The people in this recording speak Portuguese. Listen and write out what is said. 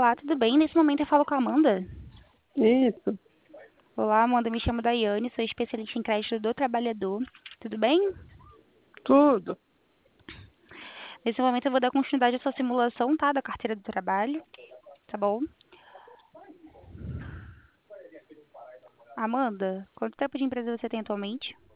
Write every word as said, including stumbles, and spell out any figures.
Olá, tudo bem? Nesse momento eu falo com a Amanda. Isso, Olá, Amanda, me chamo Daiane, sou especialista em crédito do trabalhador. Tudo bem? tudo. Nesse momento eu vou dar continuidade à sua simulação, tá? Da carteira do trabalho, tá bom? Amanda, quanto tempo de empresa você tem atualmente?